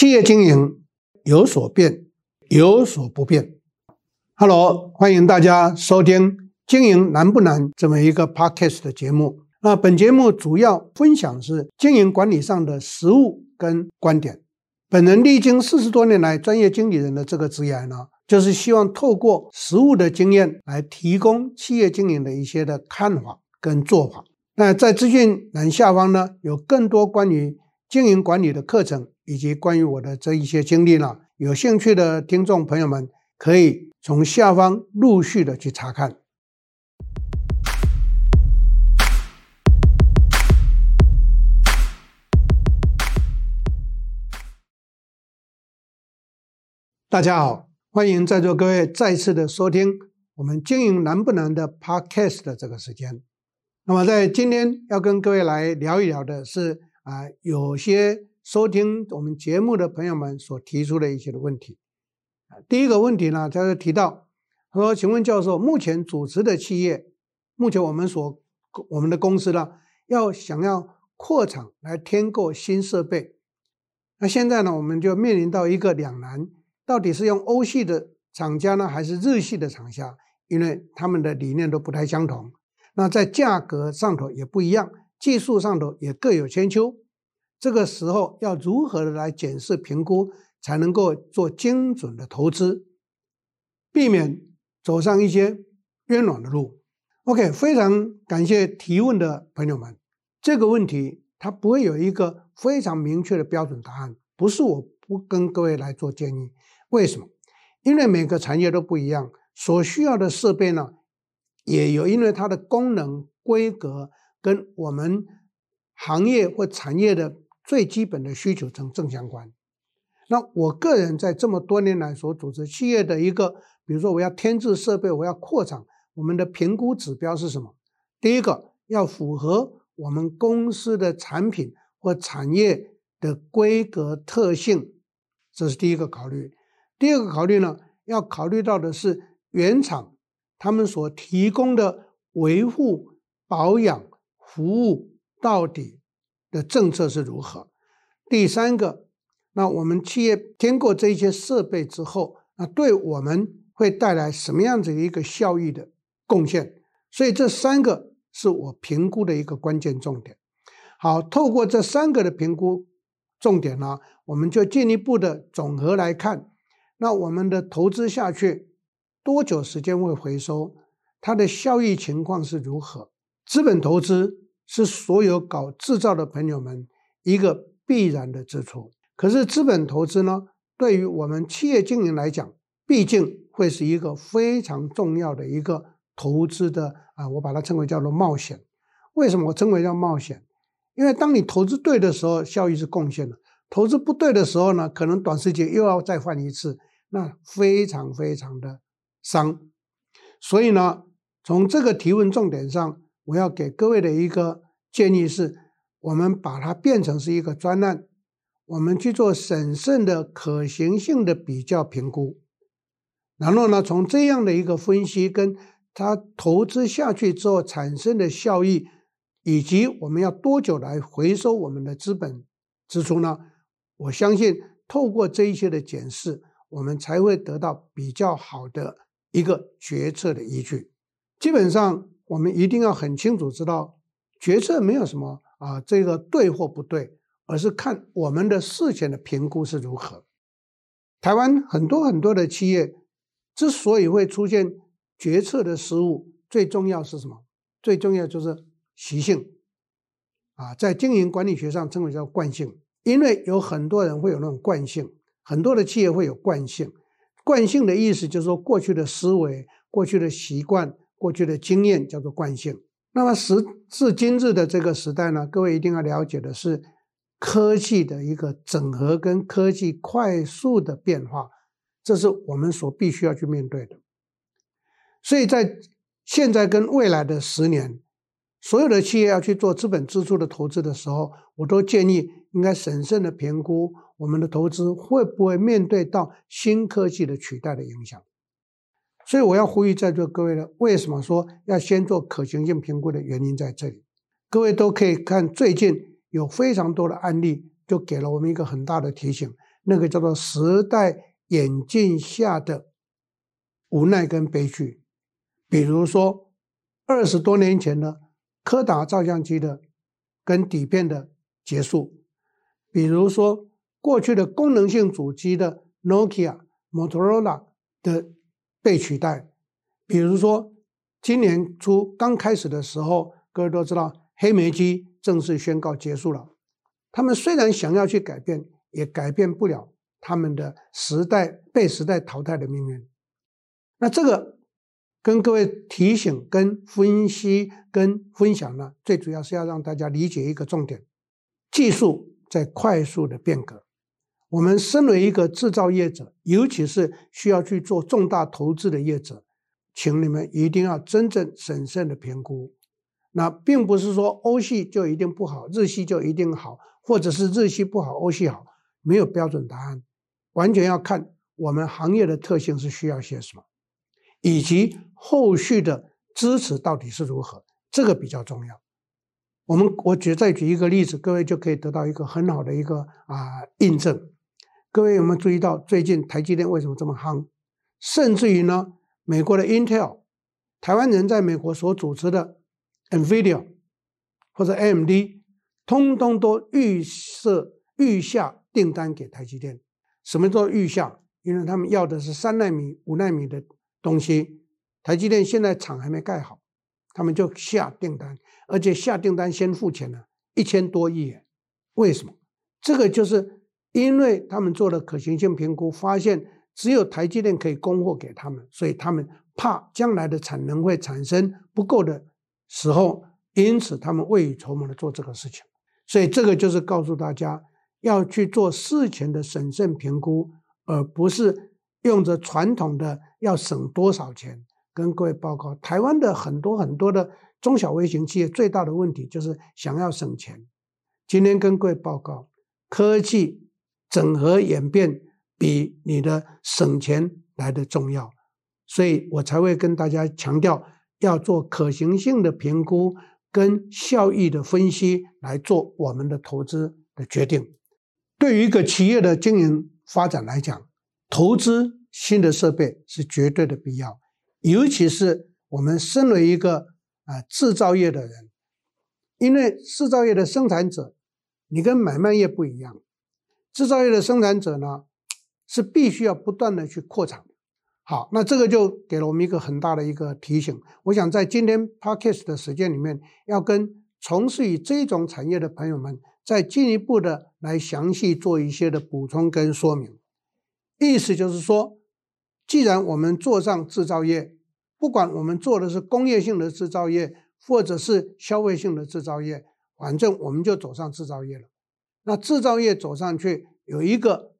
企业经营有所变，有所不变。Hello， 欢迎大家收听经营难不难这么一个 podcast 的节目。那本节目主要分享是经营管理上的实务跟观点。本人历经40多年来专业经理人的这个职业呢，就是希望透过实务的经验来提供企业经营的一些的看法跟做法。那在资讯栏下方呢，有更多关于经营管理的课程，以及关于我的这一些经历呢，有兴趣的听众朋友们可以从下方陆续的去查看。大家好，欢迎在座各位再次的收听我们经营难不难的 podcast 的这个时间。那么在今天要跟各位来聊一聊的是有些收听我们节目的朋友们所提出的一些的问题。第一个问题呢，他就提到说，请问教授，目前主持的企业，目前我们的公司呢，想要扩厂来添购新设备，那现在呢，我们就面临到一个两难，到底是用欧系的厂家呢，还是日系的厂家？因为他们的理念都不太相同，那在价格上头也不一样，技术上头也各有千秋。这个时候要如何的来检视评估，才能够做精准的投资，避免走上一些冤枉的路。 OK， 非常感谢提问的朋友们。这个问题它不会有一个非常明确的标准答案，不是我不跟各位来做建议。为什么？因为每个产业都不一样，所需要的设备呢也有，因为它的功能规格跟我们行业或产业的最基本的需求正相关。那我个人在这么多年来所组织企业的一个，比如说我要添置设备，我要扩厂，我们的评估指标是什么？第一个要符合我们公司的产品或产业的规格特性，这是第一个考虑。第二个考虑呢，要考虑到的是原厂他们所提供的维护、保养、服务到底的政策是如何。第三个，那我们企业添购这些设备之后，那对我们会带来什么样子的一个效益的贡献？所以这三个是我评估的一个关键重点。好，透过这三个的评估重点呢，我们就进一步的总和来看，那我们的投资下去多久时间会回收，它的效益情况是如何。资本投资是所有搞制造的朋友们一个必然的支出，可是资本投资呢，对于我们企业经营来讲，毕竟会是一个非常重要的一个投资的我把它称为叫做冒险。为什么我称为叫冒险？因为当你投资对的时候，效益是贡献的；投资不对的时候呢，可能短时间又要再换一次，那非常非常的伤。所以呢，从这个提问重点上，我要给各位的一个建议是，我们把它变成是一个专案，我们去做审慎的可行性的比较评估，然后呢，从这样的一个分析跟它投资下去之后产生的效益，以及我们要多久来回收我们的资本支出呢？我相信透过这一些的检视，我们才会得到比较好的一个决策的依据。基本上我们一定要很清楚知道，决策没有什么这个对或不对，而是看我们的事前的评估是如何。台湾很多的企业之所以会出现决策的失误，最重要是什么？最重要就是习性在经营管理学上称为叫惯性。因为有很多人会有那种惯性，很多的企业会有惯性。惯性的意思就是说，过去的思维、过去的习惯、过去的经验叫做惯性。那么时至今日的这个时代呢，各位一定要了解的是科技的一个整合跟科技快速的变化，这是我们所必须要去面对的。所以在现在跟未来的10年，所有的企业要去做资本支出的投资的时候，我都建议应该审慎的评估我们的投资会不会面对到新科技的取代的影响。所以我要呼吁在座各位呢，为什么说要先做可行性评估的原因在这里。各位都可以看最近有非常多的案例，就给了我们一个很大的提醒。 那个叫做时代演进下的无奈跟悲剧。比如说20多年前的柯达照相机的跟底片的结束，比如说过去的功能性主机的 Nokia、Motorola 的被取代，比如说今年初刚开始的时候，各位都知道黑莓机正式宣告结束了。他们虽然想要去改变，也改变不了他们的被时代淘汰的命运。那这个跟各位提醒、跟分析、跟分享呢，最主要是要让大家理解一个重点：技术在快速的变革。我们身为一个制造业者，尤其是需要去做重大投资的业者，请你们一定要真正审慎的评估。那并不是说欧系就一定不好，日系就一定好，或者是日系不好，欧系好，没有标准答案，完全要看我们行业的特性是需要些什么，以及后续的支持到底是如何，这个比较重要。我再举一个例子，各位就可以得到一个很好的一个印证。各位有没有注意到最近台积电为什么这么夯？甚至于呢，美国的 Intel， 台湾人在美国所主持的 NVIDIA 或者 AMD， 通通都预下订单给台积电。什么叫预下？因为他们要的是3奈米、5奈米的东西，台积电现在厂还没盖好，他们就下订单，而且下订单先付钱了，1000多亿元。为什么？这个就是因为他们做了可行性评估，发现只有台积电可以供货给他们，所以他们怕将来的产能会产生不够的时候，因此他们未雨绸缪的做这个事情。所以这个就是告诉大家要去做事前的审慎评估，而不是用着传统的要省多少钱。跟各位报告，台湾的很多的中小微型企业最大的问题就是想要省钱。今天跟各位报告，科技整合演变比你的省钱来的重要，所以我才会跟大家强调要做可行性的评估跟效益的分析来做我们的投资的决定。对于一个企业的经营发展来讲，投资新的设备是绝对的必要，尤其是我们身为一个制造业的人，因为制造业的生产者你跟买卖业不一样，制造业的生产者呢是必须要不断的去扩产。好，那这个就给了我们一个很大的一个提醒。我想在今天 Podcast 的时间里面，要跟从事于这种产业的朋友们再进一步的来详细做一些的补充跟说明。意思就是说，既然我们做上制造业，不管我们做的是工业性的制造业或者是消费性的制造业，反正我们就走上制造业了。那制造业走上去有一个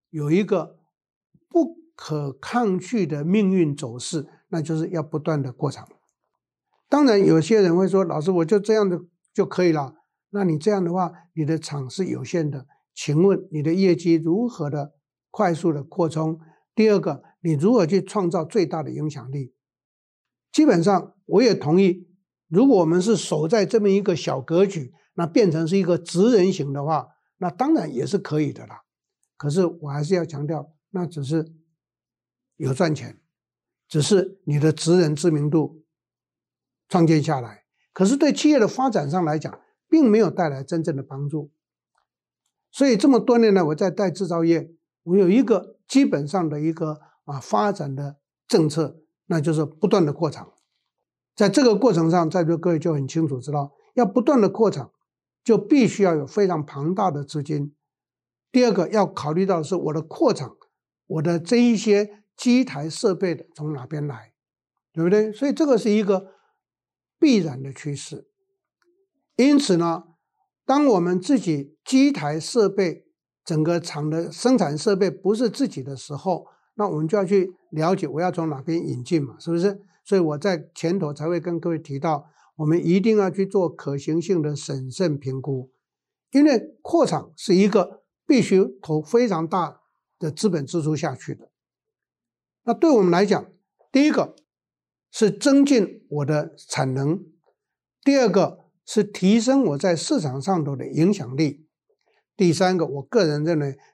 不可抗拒的命运走势，那就是要不断的扩产。当然有些人会说，老师我就这样的就可以了，那你这样的话你的厂是有限的，请问你的业绩如何的快速的扩充？第二个，你如何去创造最大的影响力？基本上我也同意，如果我们是守在这么一个小格局，那变成是一个职人型的话，那当然也是可以的啦。可是我还是要强调，那只是有赚钱，只是你的职人知名度创建下来，可是对企业的发展上来讲并没有带来真正的帮助。所以这么多年来我在带制造业，我有一个基本上的一个发展的政策，那就是不断的扩厂。在这个过程上，在座各位就很清楚知道，要不断的扩厂就必须要有非常庞大的资金。第二个要考虑到的是我的扩厂，我的这一些机台设备的从哪边来，对不对？所以这个是一个必然的趋势。因此呢，当我们自己机台设备整个厂的生产设备不是自己的时候，那我们就要去了解我要从哪边引进嘛，是不是？所以我在前头才会跟各位提到，我们一定要去做可行性的审慎评估，因为扩厂是一个必须投非常大的资本支出下去的。那对我们来讲，第一个是增进我的产能，第二个是提升我在市场上头的影响力，第三个我个人认为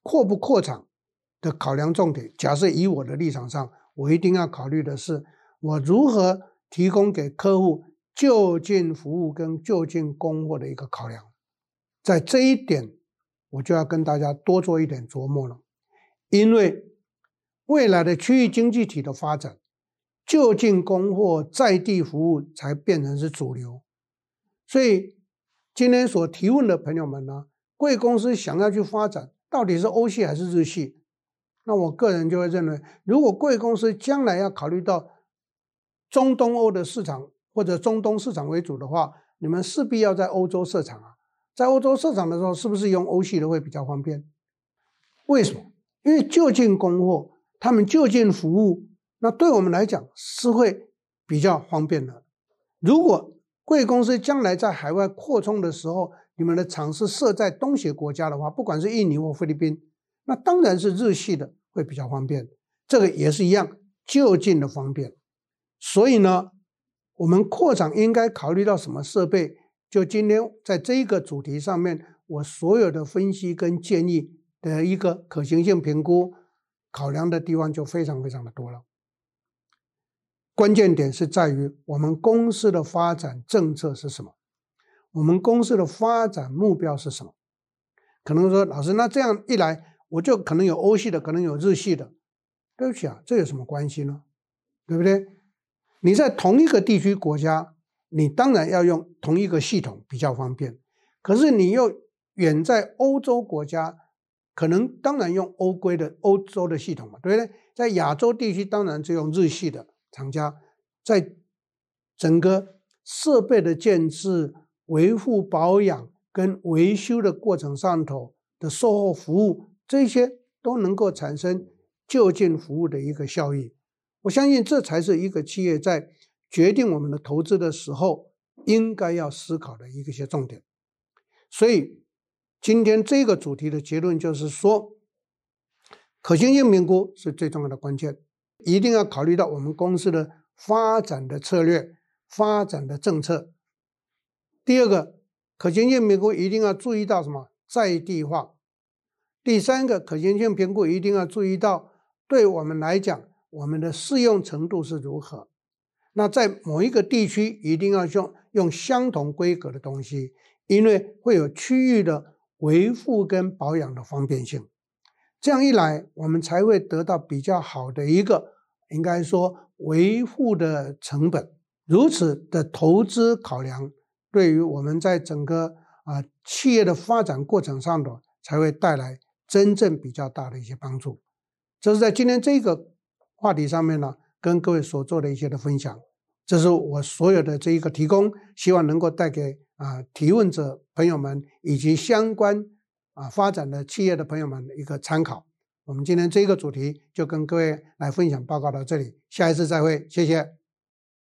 扩不扩厂的考量重点，假设以我的立场上，我一定要考虑的是我如何提供给客户就近服务跟就近供货的一个考量。在这一点我就要跟大家多做一点琢磨了，因为未来的区域经济体的发展，就近供货在地服务才变成是主流。所以今天所提问的朋友们呢，贵公司想要去发展到底是欧系还是日系，那我个人就会认为，如果贵公司将来要考虑到中东欧的市场或者中东市场为主的话，你们势必要在欧洲设厂啊。在欧洲设厂的时候，是不是用欧系的会比较方便？为什么？因为就近供货，他们就近服务，那对我们来讲是会比较方便的。如果贵公司将来在海外扩充的时候，你们的厂是设在东协国家的话，不管是印尼或菲律宾，那当然是日系的会比较方便。这个也是一样，就近的方便。所以呢，我们扩厂应该考虑到什么设备？就今天在这一个主题上面，我所有的分析跟建议的一个可行性评估，考量的地方就非常非常的多了。关键点是在于我们公司的发展政策是什么，我们公司的发展目标是什么。可能说老师，那这样一来我就可能有欧系的，可能有日系的。对不起啊，这有什么关系呢？对不对？你在同一个地区国家，你当然要用同一个系统比较方便，可是你又远在欧洲国家，可能当然用欧洲的系统嘛，对不对？在亚洲地区当然就用日系的厂家，在整个设备的建制、维护保养跟维修的过程上头的售后服务，这些都能够产生就近服务的一个效益。我相信这才是一个企业在决定我们的投资的时候应该要思考的一些重点。所以今天这个主题的结论就是说，可行性评估是最重要的关键，一定要考虑到我们公司的发展的策略、发展的政策。第二个，可行性评估一定要注意到什么？在地化。第三个，可行性评估一定要注意到对我们来讲我们的适用程度是如何。那在某一个地区一定要用相同规格的东西，因为会有区域的维护跟保养的方便性。这样一来，我们才会得到比较好的一个应该说维护的成本。如此的投资考量，对于我们在整个企业的发展过程上的才会带来真正比较大的一些帮助。这是在今天这个话题上面呢，跟各位所做的一些的分享。这是我所有的这一个提供，希望能够带给提问者朋友们以及相关发展的企业的朋友们一个参考。我们今天这个主题就跟各位来分享报告到这里，下一次再会，谢谢。